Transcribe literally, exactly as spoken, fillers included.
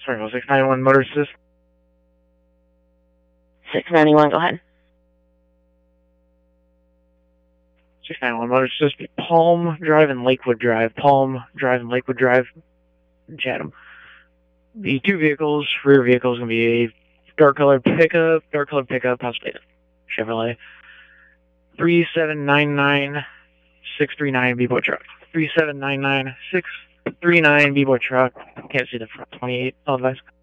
Sorry, six ninety-one Motor Assist. six ninety-one, go ahead. six ninety-one Motor Assist, Palm Drive and Lakewood Drive. Palm Drive and Lakewood Drive in Chatham. The two vehicles, rear vehicle is going to be a dark colored pickup, dark colored pickup, possibly a Chevrolet. three seven nine nine six three nine B-Boy truck. three seven nine nine six three nine B-Boy truck. Can't see the front. twenty-eight, I'll advise.